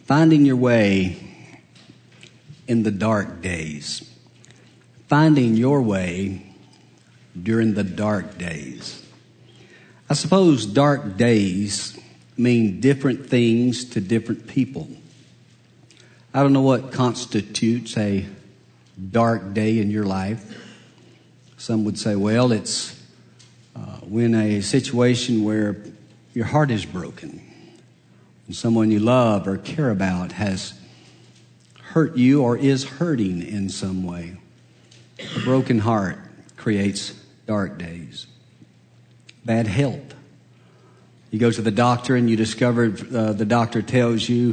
Finding your way in the dark days. Finding your way during the dark days. I suppose dark days mean different things to different people. I don't know what constitutes a dark day in your life. Some would say, well, it's when a situation where your heart is broken and someone you love or care about has hurt you or is hurting in some way. A broken heart creates dark days. Bad health. You go to the doctor and you discover the doctor tells you,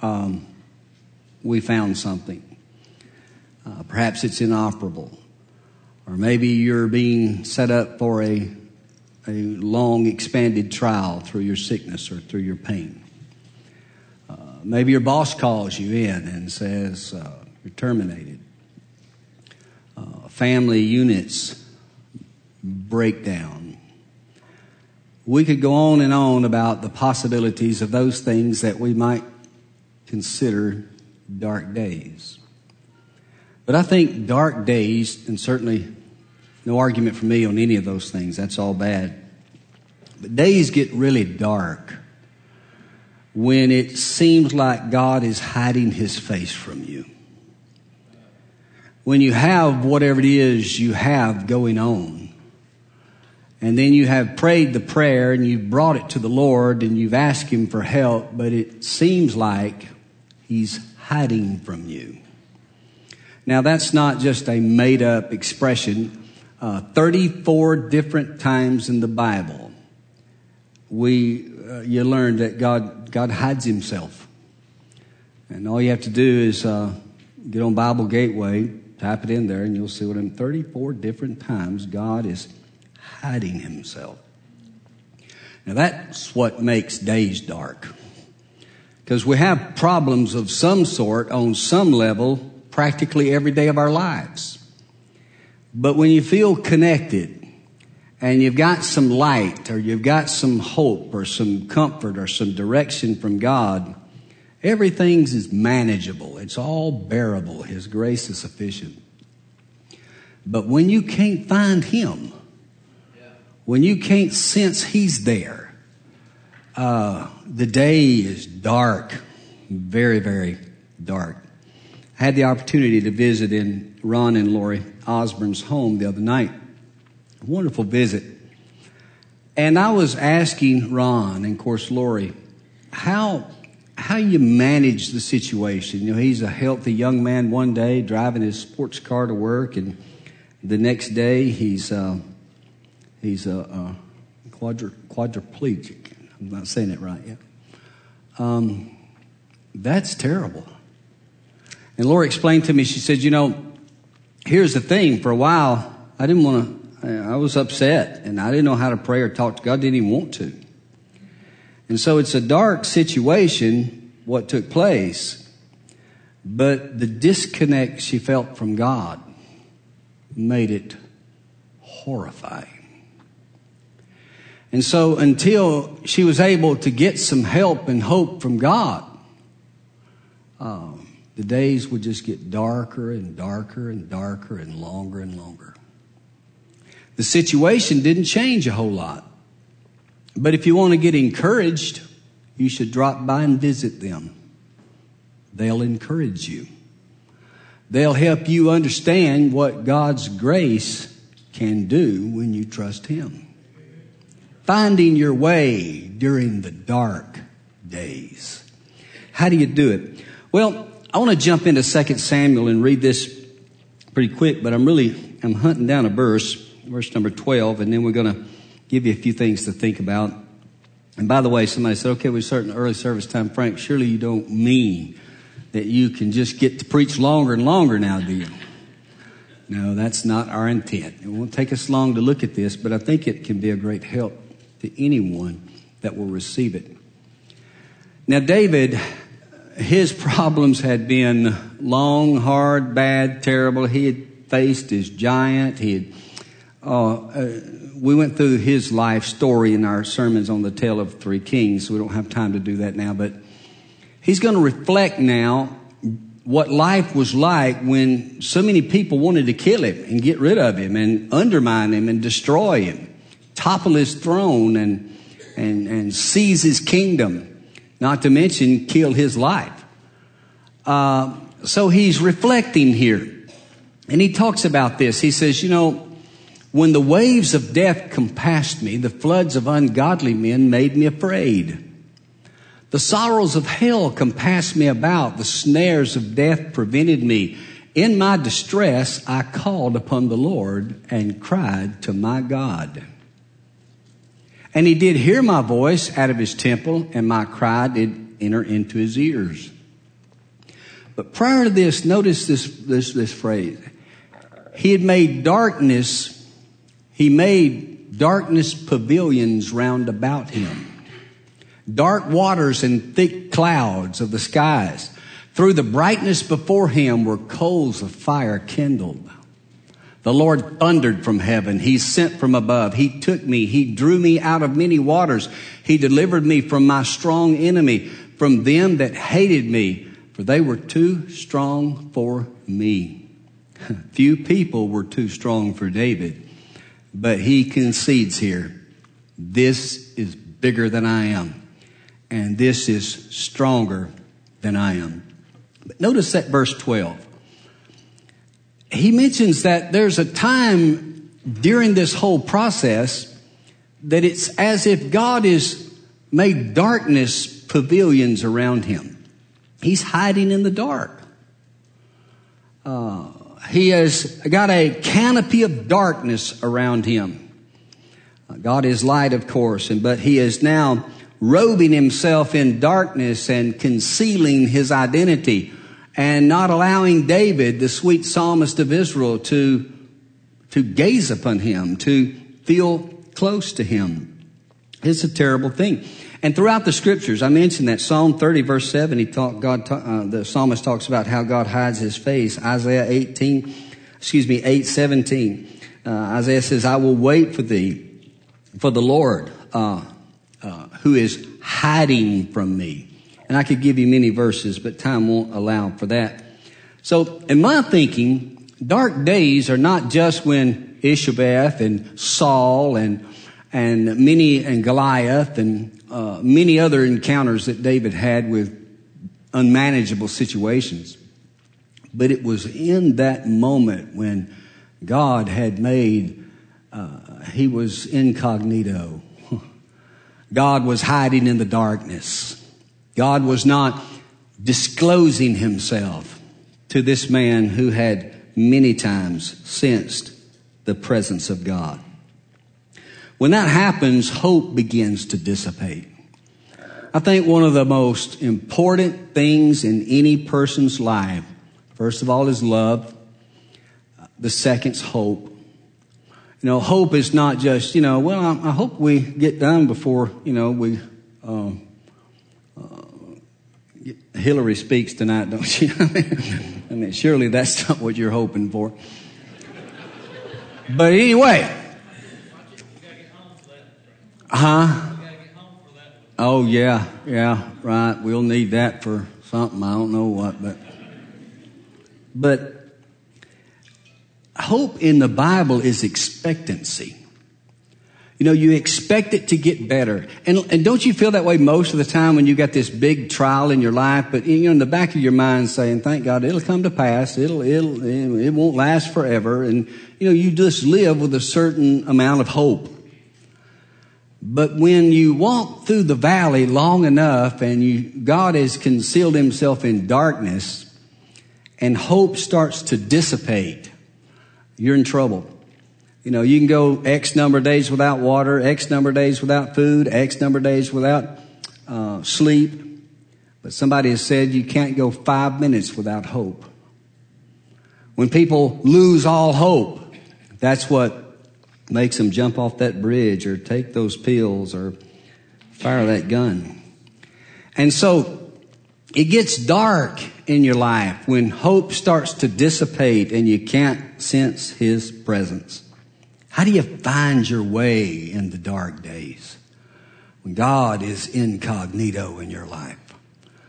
we found something. Perhaps it's inoperable. Or maybe you're being set up for a long expanded trial through your sickness or through your pain. Maybe your boss calls you in and says you're terminated. Family units break down. We could go on and on about the possibilities of those things that we might consider dark days. But I think dark days, and certainly no argument for me on any of those things, that's all bad. But days get really dark when it seems like God is hiding his face from you. When you have whatever it is you have going on, and then you have prayed the prayer and you've brought it to the Lord and you've asked him for help, but it seems like he's hiding from you. Now, that's not just a made-up expression. 34 different times in the Bible, you learn that God hides himself. And all you have to do is get on Bible Gateway, type it in there, and you'll see what in 34 different times God is hiding himself. Now, that's what makes days dark. Because we have problems of some sort on some level practically every day of our lives. But when you feel connected and you've got some light or you've got some hope or some comfort or some direction from God, everything is manageable. It's all bearable. His grace is sufficient. But when you can't find him, when you can't sense he's there, the day is dark, very, very dark. I had the opportunity to visit in Ron and Lori Osborne's home the other night. A wonderful visit. And I was asking Ron and, of course, Lori, how you manage the situation. You know, he's a healthy young man one day driving his sports car to work, and the next day he's a quadriplegic. I'm not saying it right yet. That's terrible. And Laura explained to me, she said, here's the thing. For a while, I was upset, and I didn't know how to pray or talk to God. Didn't even want to. And so it's a dark situation, what took place. But the disconnect she felt from God made it horrifying. And so until she was able to get some help and hope from God, the days would just get darker and darker and darker and longer and longer. The situation didn't change a whole lot. But if you want to get encouraged, you should drop by and visit them. They'll encourage you. They'll help you understand what God's grace can do when you trust him. Finding your way during the dark days. How do you do it? Well, I want to jump into 2 Samuel and read this pretty quick, but I'm hunting down a verse number 12, and then we're going to give you a few things to think about. And by the way, somebody said, okay, we're starting early service time. Frank, surely you don't mean that you can just get to preach longer and longer now, do you? No, that's not our intent. It won't take us long to look at this, but I think it can be a great help to anyone that will receive it. Now, David, his problems had been long, hard, bad, terrible. He had faced his giant. We went through his life story in our sermons on the Tale of Three Kings. So we don't have time to do that now. But He's going to reflect now what life was like when so many people wanted to kill him and get rid of him and undermine him and destroy him, topple his throne and seize his kingdom, not to mention kill his life. So he's reflecting here. And he talks about this. He says, when the waves of death compassed me, the floods of ungodly men made me afraid. The sorrows of hell compassed me about. The snares of death prevented me. In my distress, I called upon the Lord and cried to my God. And he did hear my voice out of his temple, and my cry did enter into his ears. But prior to this, notice this phrase. He made darkness pavilions round about him. Dark waters and thick clouds of the skies. Through the brightness before him were coals of fire kindled. The Lord thundered from heaven. He sent from above. He took me. He drew me out of many waters. He delivered me from my strong enemy, from them that hated me, for they were too strong for me. Few people were too strong for David, but he concedes here, this is bigger than I am. And this is stronger than I am. But notice that verse 12. He mentions that there's a time during this whole process that it's as if God has made darkness pavilions around him. He's hiding in the dark. He has got a canopy of darkness around him. God is light, of course, but he is now robing himself in darkness and concealing his identity and not allowing David, the sweet psalmist of Israel, to gaze upon him, to feel close to him. It's a terrible thing. And throughout the scriptures, I mentioned that Psalm 30 verse 7, the psalmist talks about how God hides his face. Isaiah 8:17. Isaiah says, I will wait for thee, for the Lord, who is hiding from me. And I could give you many verses, but time won't allow for that. So in my thinking, dark days are not just when Ishabeth and Saul and Goliath and many other encounters that David had with unmanageable situations. But it was in that moment when God had made, he was incognito. God was hiding in the darkness. God was not disclosing himself to this man who had many times sensed the presence of God. When that happens, hope begins to dissipate. I think one of the most important things in any person's life, first of all, is love. The second's hope. Hope is not just, I hope we get done before, Hillary speaks tonight, don't you? I mean, surely that's not what you're hoping for. But anyway. Oh, yeah, right. We'll need that for something. I don't know what, but hope in the Bible is expectancy. You expect it to get better. And don't you feel that way most of the time when you got this big trial in your life? But in the back of your mind saying, thank God it'll come to pass. It won't last forever. And, you just live with a certain amount of hope. But when you walk through the valley long enough and God has concealed himself in darkness and hope starts to dissipate, you're in trouble. You can go X number of days without water, X number of days without food, X number of days without sleep. But somebody has said you can't go 5 minutes without hope. When people lose all hope, that's what makes them jump off that bridge or take those pills or fire that gun. And so it gets dark in your life when hope starts to dissipate and you can't sense his presence. How do you find your way in the dark days when God is incognito in your life?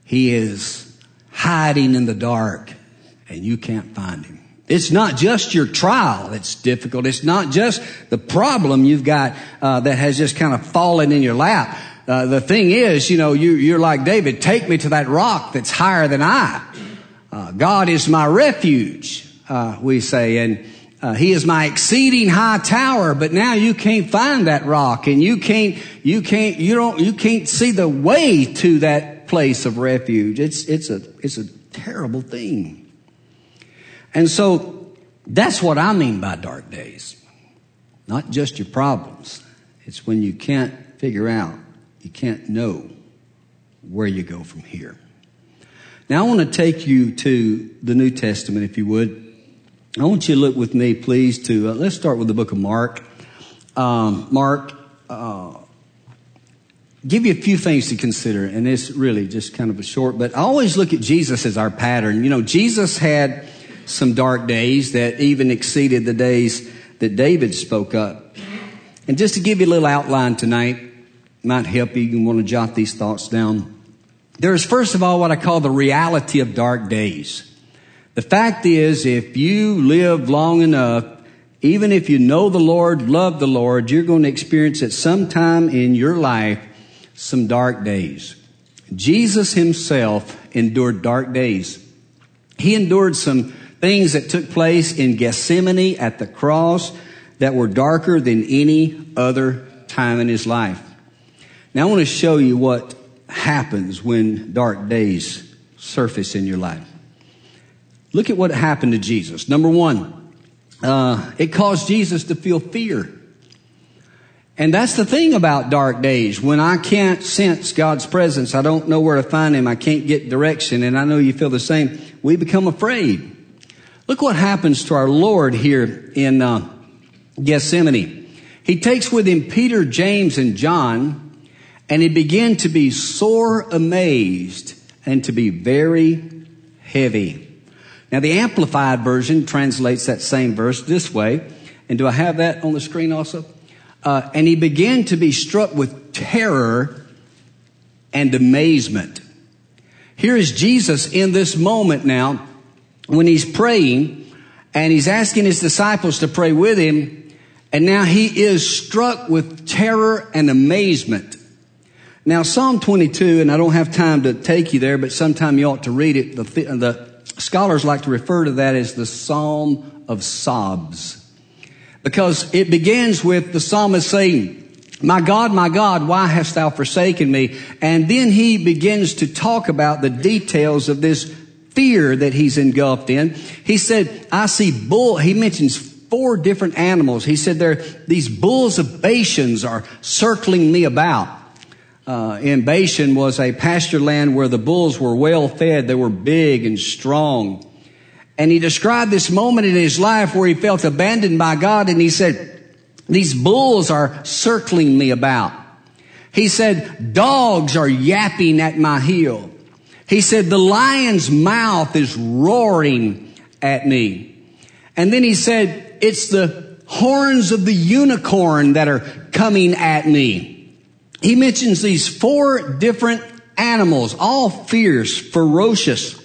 He is hiding in the dark and you can't find him. It's not just your trial that's difficult. It's not just the problem you've got that has just kind of fallen in your lap. The thing is, you're like David, take me to that rock that's higher than I. God is my refuge, we say, and he is my exceeding high tower. But now you can't find that rock, and you can't see the way to that place of refuge. It's a terrible thing. And so that's what I mean by dark days. Not just your problems. It's when you can't figure out, you can't know where you go from here. Now I want to take you to the New Testament, if you would. I want you to look with me, please, to, let's start with the book of Mark. Give you a few things to consider, and it's really just kind of a short, but I always look at Jesus as our pattern. Jesus had some dark days that even exceeded the days that David spoke up. And just to give you a little outline tonight, might help you. You want to jot these thoughts down. There is, first of all, what I call the reality of dark days. The fact is, if you live long enough, even if you know the Lord, love the Lord, you're going to experience at some time in your life some dark days. Jesus himself endured dark days. He endured some things that took place in Gethsemane at the cross that were darker than any other time in his life. Now I want to show you what happens when dark days surface in your life. Look at what happened to Jesus. Number one, it caused Jesus to feel fear. And that's the thing about dark days. When I can't sense God's presence, I don't know where to find him, I can't get direction, and I know you feel the same, we become afraid. Look what happens to our Lord here in Gethsemane. He takes with him Peter, James, and John, and he began to be sore amazed and to be very heavy. Now the Amplified Version translates that same verse this way. And do I have that on the screen also? And he began to be struck with terror and amazement. Here is Jesus in this moment now when he's praying and he's asking his disciples to pray with him. And now he is struck with terror and amazement. Now Psalm 22, and I don't have time to take you there, but sometime you ought to read it. The scholars like to refer to that as the Psalm of Sobs. Because it begins with the psalmist saying, my God, why hast thou forsaken me? And then he begins to talk about the details of this fear that he's engulfed in. He said, I see he mentions 4 different animals. He said these bulls of Bashan are circling me about. In Bashan was a pasture land where the bulls were well fed. They were big and strong. And he described this moment in his life where he felt abandoned by God. And he said, these bulls are circling me about. He said, dogs are yapping at my heel. He said, the lion's mouth is roaring at me. And then he said, it's the horns of the unicorn that are coming at me. He mentions these 4 different animals, all fierce, ferocious.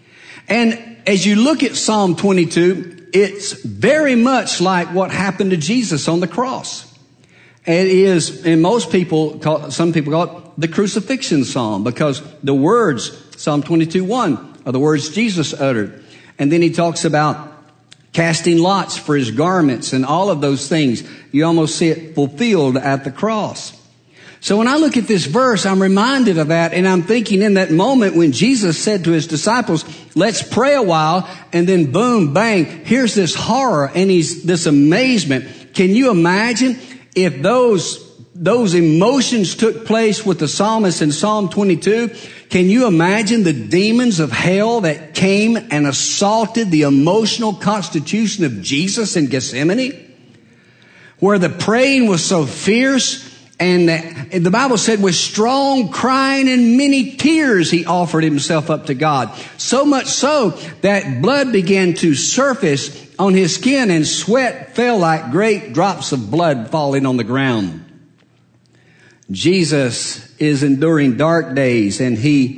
And as you look at Psalm 22, it's very much like what happened to Jesus on the cross. It is, and some people call it the crucifixion psalm, because the words, Psalm 22:1, are the words Jesus uttered. And then he talks about casting lots for his garments and all of those things. You almost see it fulfilled at the cross. So when I look at this verse, I'm reminded of that, and I'm thinking in that moment when Jesus said to his disciples, let's pray a while, and then boom, bang, here's this horror and this amazement. Can you imagine if those emotions took place with the psalmist in Psalm 22? Can you imagine the demons of hell that came and assaulted the emotional constitution of Jesus in Gethsemane? Where the praying was so fierce, and the Bible said with strong crying and many tears, he offered himself up to God. So much so that blood began to surface on his skin and sweat fell like great drops of blood falling on the ground. Jesus is enduring dark days, and he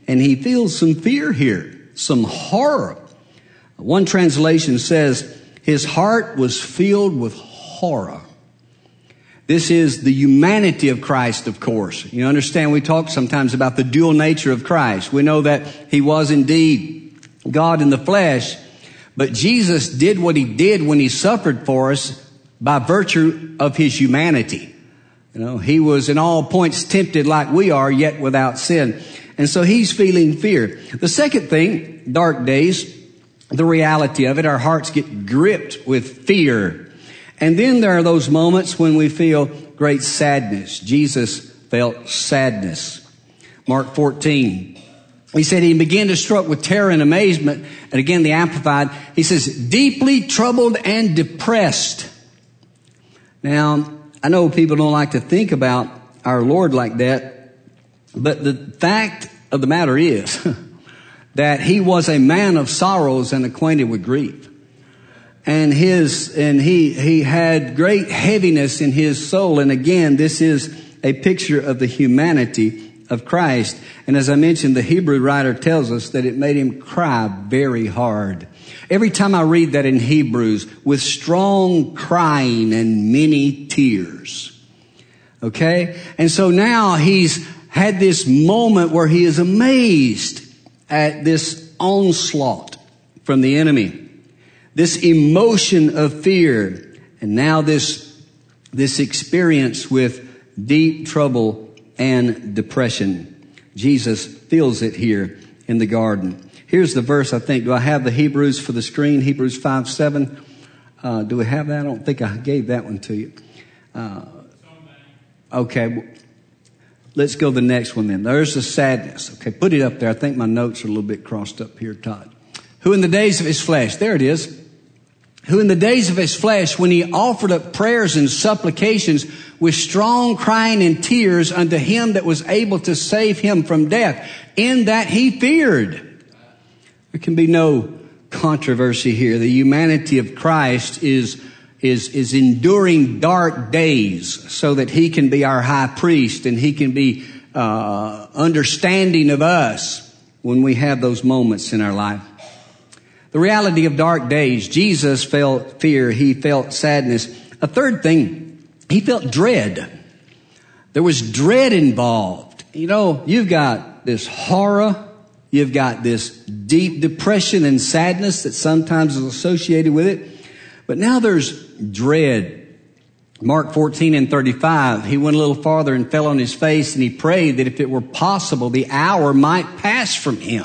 And he feels some fear here, some horror. One translation says, his heart was filled with horror. This is the humanity of Christ, of course. You understand, we talk sometimes about the dual nature of Christ. We know that he was indeed God in the flesh, but Jesus did what he did when he suffered for us by virtue of his humanity. You know, he was in all points tempted like we are, yet without sin. And so he's feeling fear. The second thing, dark days, the reality of it, our hearts get gripped with fear. And then there are those moments when we feel great sadness. Jesus felt sadness. Mark 14. He said he began to struck with terror and amazement. And again, the Amplified, he says, deeply troubled and depressed. Now, I know people don't like to think about our Lord like that, but the fact of the matter is that he was a man of sorrows and acquainted with grief. And he had great heaviness in his soul. And again, this is a picture of the humanity of Christ. And as I mentioned, the Hebrew writer tells us that it made him cry very hard. Every time I read that in Hebrews, with strong crying and many tears. Okay? And so now he's had this moment where he is amazed at this onslaught from the enemy. This emotion of fear, and now this experience with deep trouble and depression. Jesus feels it here in the garden. Here's the verse, I think. Do I have the Hebrews for the screen? Hebrews 5:7. Do we have that? I don't think I gave that one to you. Okay. Let's go to the next one then. There's the sadness. Okay, put it up there. I think my notes are a little bit crossed up here, Todd. Who in the days of his flesh, there it is. Who in the days of his flesh, when he offered up prayers and supplications with strong crying and tears unto him that was able to save him from death, in that he feared. There can be no controversy here. The humanity of Christ is enduring dark days so that he can be our high priest and he can be understanding of us when we have those moments in our life. The reality of dark days, Jesus felt fear. He felt sadness. A third thing, he felt dread. There was dread involved. You know, you've got this horror. You've got this deep depression and sadness that sometimes is associated with it. But now there's dread. Mark 14:35, he went a little farther and fell on his face and he prayed that if it were possible, the hour might pass from him.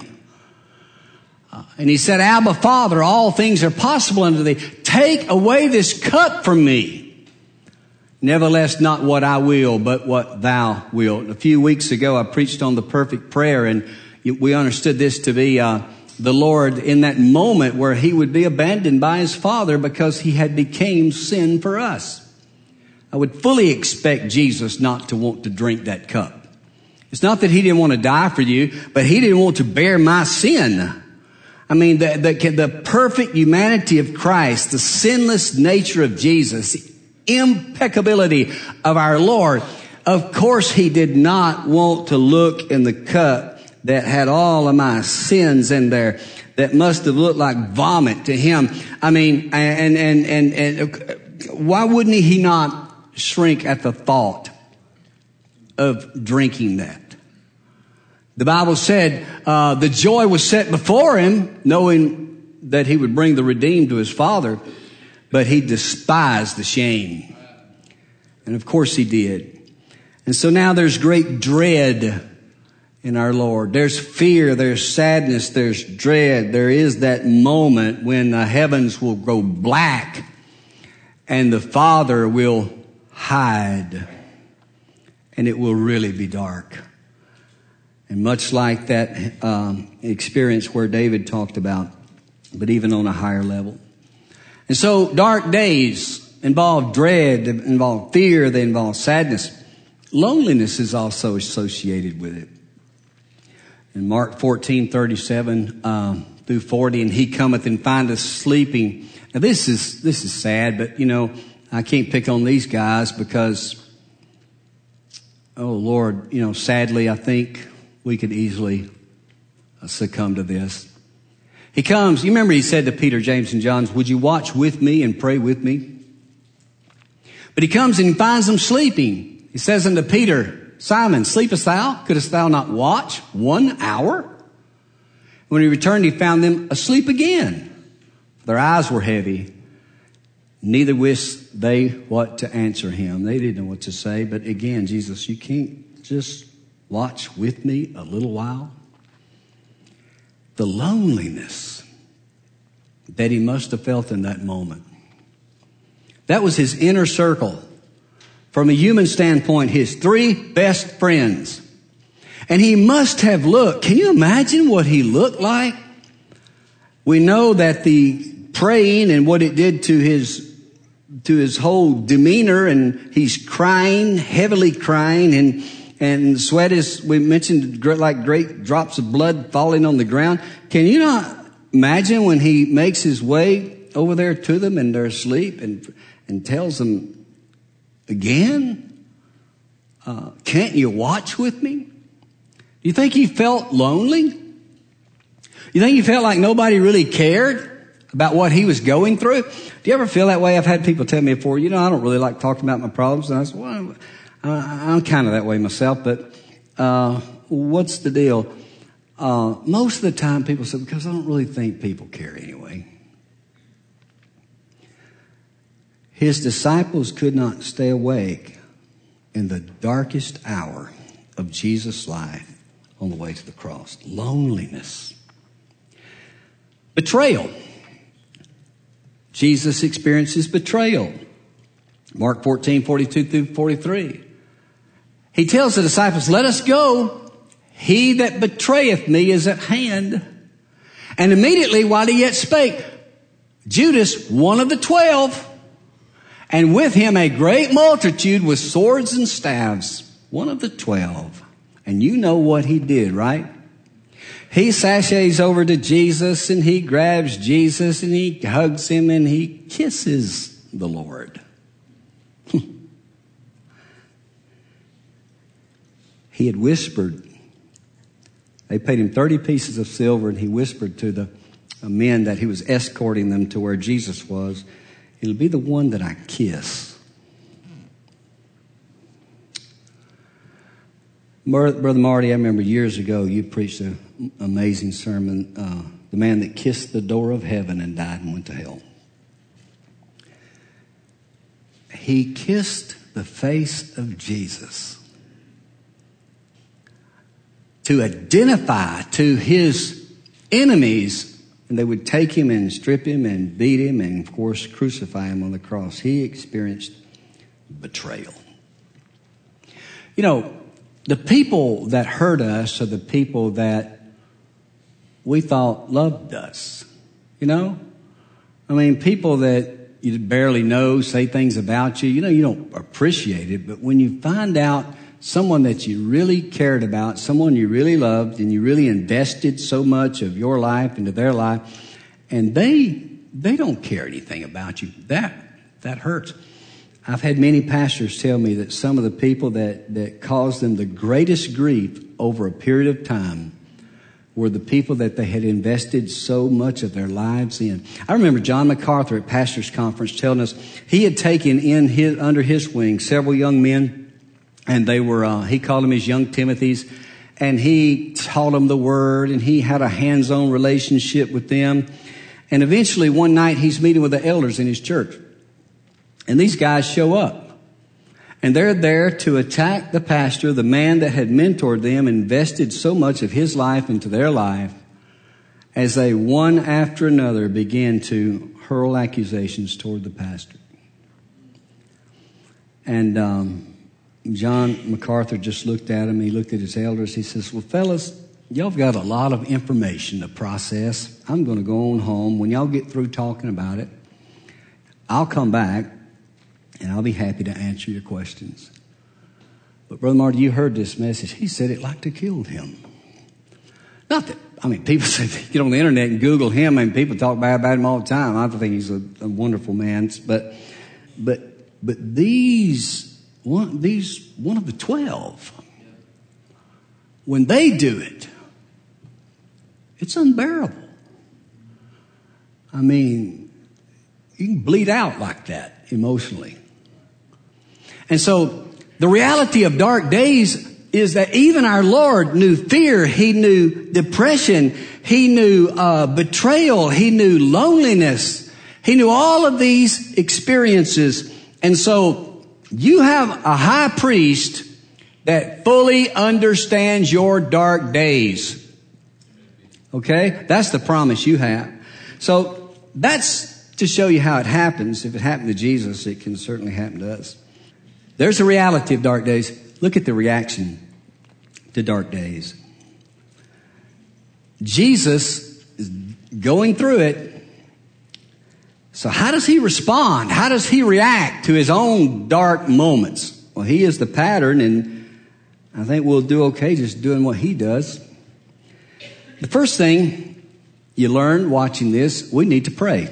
And he said, Abba, Father, all things are possible unto thee. Take away this cup from me. Nevertheless, not what I will, but what thou wilt. A few weeks ago, I preached on the perfect prayer, and we understood this to be the Lord in that moment where he would be abandoned by his Father because he had became sin for us. I would fully expect Jesus not to want to drink that cup. It's not that he didn't want to die for you, but he didn't want to bear my sin. I mean, the perfect humanity of Christ, the sinless nature of Jesus, the impeccability of our Lord. Of course, he did not want to look in the cup that had all of my sins in there that must have looked like vomit to him. I mean, and why wouldn't he not shrink at the thought of drinking that? The Bible said the joy was set before him, knowing that he would bring the redeemed to his Father, but he despised the shame. And of course he did. And so now there's great dread in our Lord. There's fear, there's sadness, there's dread. There is that moment when the heavens will go black and the Father will hide, and it will really be dark. And much like that experience where David talked about, but even on a higher level. And so dark days involve dread, involve fear, they involve sadness. Loneliness is also associated with it. In Mark 14:37 through 40, and he cometh and findeth sleeping. Now this is sad, but you know, I can't pick on these guys because, oh Lord, you know, sadly I think we could easily succumb to this. He comes, you remember he said to Peter, James, and John, would you watch with me and pray with me? But he comes and he finds them sleeping. He says unto Peter, Simon, sleepest thou? Couldst thou not watch 1 hour? When he returned, he found them asleep again. Their eyes were heavy. Neither wist they what to answer him. They didn't know what to say. But again, Jesus, you can't just watch with me a little while? The loneliness that he must have felt in that moment. That was his inner circle. From a human standpoint, his 3 best friends. And he must have looked. Can you imagine what he looked like? We know that the praying and what it did to his whole demeanor, and he's crying, heavily crying, and sweat is, we mentioned, like great drops of blood falling on the ground. Can you not imagine when he makes his way over there to them and they're asleep and tells them again, can't you watch with me? You think he felt lonely? You think he felt like nobody really cared about what he was going through? Do you ever feel that way? I've had people tell me before, I don't really like talking about my problems. And I said, well, I'm kind of that way myself, but what's the deal? Most of the time people say, because I don't really think people care anyway. His disciples could not stay awake in the darkest hour of Jesus' life on the way to the cross. Loneliness. Betrayal. Jesus experiences betrayal. Mark 14:42-43. He tells the disciples, let us go. He that betrayeth me is at hand. And immediately while he yet spake, Judas, one of the 12, and with him a great multitude with swords and staves, one of the 12. And you know what he did, right? He sashays over to Jesus and he grabs Jesus and he hugs him and he kisses the Lord. He had whispered. They paid him 30 pieces of silver, and he whispered to the men that he was escorting them to where Jesus was, it'll be the one that I kiss. Brother Marty, I remember years ago you preached an amazing sermon, the man that kissed the door of heaven and died and went to hell. He kissed the face of Jesus to identify to his enemies, and they would take him and strip him and beat him and, of course, crucify him on the cross. He experienced betrayal. The people that hurt us are the people that we thought loved us. People that you barely know say things about you. You don't appreciate it, but when you find out someone that you really cared about, someone you really loved, and you really invested so much of your life into their life, and they don't care anything about you, that hurts. I've had many pastors tell me that some of the people that caused them the greatest grief over a period of time were the people that they had invested so much of their lives in. I remember John MacArthur at Pastors Conference telling us he had taken under his wing several young men, and they were, he called them his young Timothys, and he taught them the word, and he had a hands-on relationship with them. And eventually one night he's meeting with the elders in his church. And these guys show up, and they're there to attack the pastor, the man that had mentored them, invested so much of his life into their life, as they one after another began to hurl accusations toward the pastor. And John MacArthur just looked at him. He looked at his elders. He says, well, fellas, y'all have got a lot of information to process. I'm going to go on home. When y'all get through talking about it, I'll come back, and I'll be happy to answer your questions. But Brother Marty, you heard this message. He said it like to kill him. Not that, people say, get on the internet and Google him, and people talk bad about him all the time. I think he's a wonderful man. But one of the 12, when they do it, It's unbearable. I mean, you can bleed out like that emotionally. And so the reality of dark days is that even our Lord knew fear. He knew depression. He knew betrayal. He knew loneliness. He knew all of these experiences. And so you have a high priest that fully understands your dark days. Okay? That's the promise you have. So that's to show you how it happens. If it happened to Jesus, it can certainly happen to us. There's a reality of dark days. Look at the reaction to dark days. Jesus is going through it. So how does he respond? How does he react to his own dark moments? Well, he is the pattern, and I think we'll do okay just doing what he does. The first thing you learn watching this, we need to pray.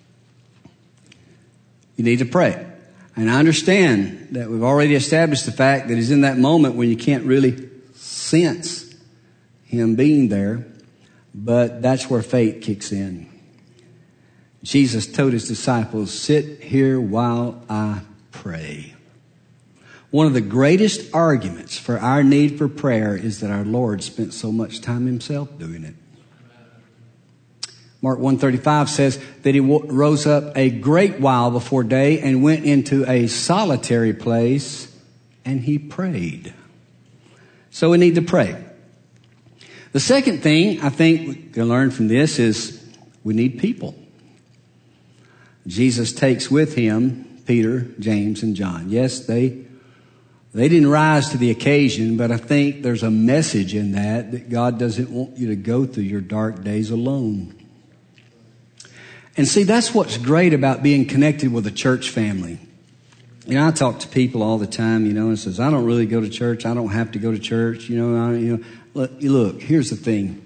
You need to pray. And I understand that we've already established the fact that it's in that moment when you can't really sense him being there, but that's where faith kicks in. Jesus told his disciples, sit here while I pray. One of the greatest arguments for our need for prayer is that our Lord spent so much time himself doing it. Mark 1:35 says that he rose up a great while before day and went into a solitary place and he prayed. So we need to pray. The second thing I think we can learn from this is we need people. Jesus takes with him Peter, James, and John. Yes, they didn't rise to the occasion, but I think there's a message in that God doesn't want you to go through your dark days alone. And see, that's what's great about being connected with a church family. You know, I talk to people all the time, and says, I don't really go to church. I don't have to go to church. Look, here's the thing.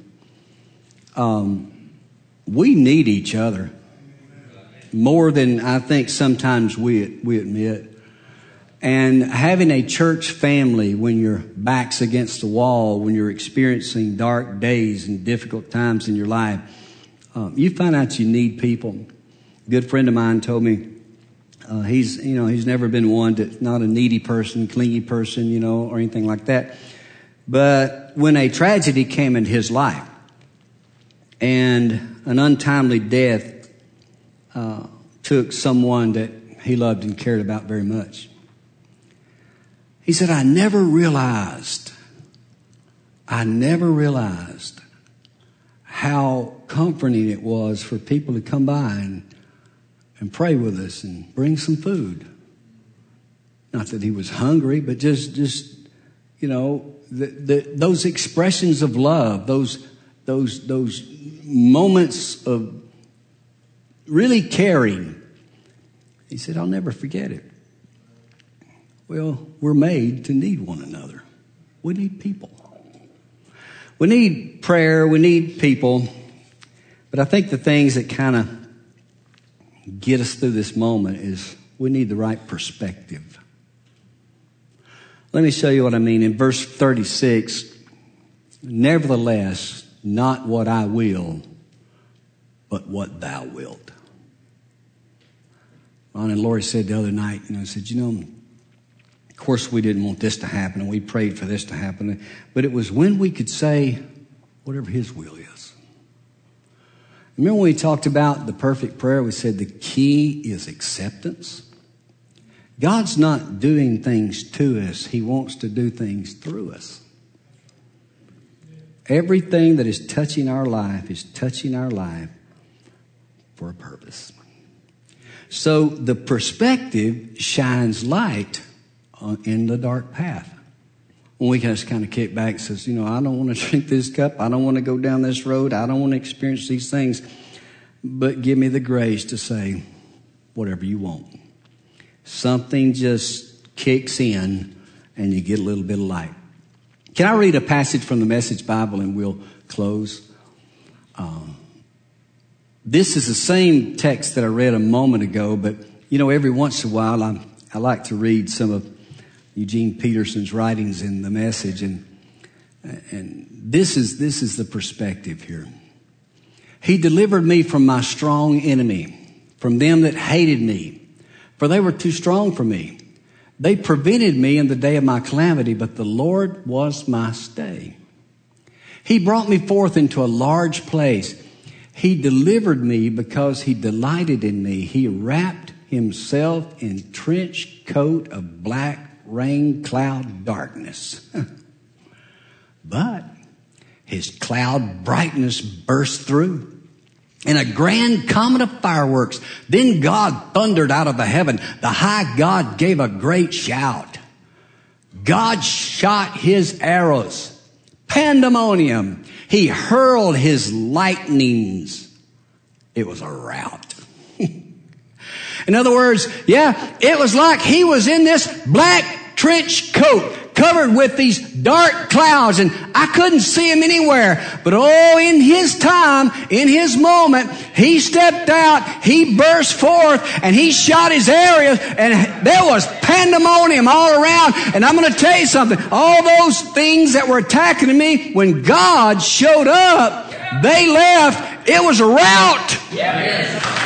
We need each other more than I think sometimes we admit. And having a church family when your back's against the wall, when you're experiencing dark days and difficult times in your life, you find out you need people. A good friend of mine told me he's never been one that's not a needy person, clingy person, or anything like that. But when a tragedy came into his life and an untimely death took someone that he loved and cared about very much, he said, I never realized how comforting it was for people to come by and pray with us and bring some food. Not that he was hungry, but just those expressions of love, those moments of really caring. He said, I'll never forget it. Well, we're made to need one another. We need people. We need prayer. We need people. But I think the things that kind of get us through this moment is we need the right perspective. Let me show you what I mean. In verse 36, nevertheless, not what I will, but what thou wilt. Ron and Lori said the other night, said, of course we didn't want this to happen and we prayed for this to happen. But it was when we could say whatever his will is. Remember when we talked about the perfect prayer? We said the key is acceptance. God's not doing things to us. He wants to do things through us. Everything that is touching our life is touching our life for a purpose. So the perspective shines light in the dark path. When we just kind of kick back and says, I don't want to drink this cup. I don't want to go down this road. I don't want to experience these things. But give me the grace to say whatever you want. Something just kicks in and you get a little bit of light. Can I read a passage from the Message Bible and we'll close? This is the same text that I read a moment ago, but every once in a while I like to read some of Eugene Peterson's writings in the Message, and this is the perspective here. He delivered me from my strong enemy, from them that hated me, for they were too strong for me. They prevented me in the day of my calamity, but the Lord was my stay. He brought me forth into a large place. He delivered me because he delighted in me. He wrapped himself in trench coat of black rain cloud darkness. But his cloud brightness burst through in a grand comet of fireworks. Then God thundered out of the heaven. The high God gave a great shout. God shot his arrows. Pandemonium. He hurled his lightnings. It was a rout. In other words, it was like he was in this black trench coat covered with these dark clouds, and I couldn't see him anywhere. But in his time, in his moment, he stepped out, he burst forth, and he shot his arrows, and there was pandemonium all around. And I'm going to tell you something. All those things that were attacking me, when God showed up, they left. It was a rout. Yes.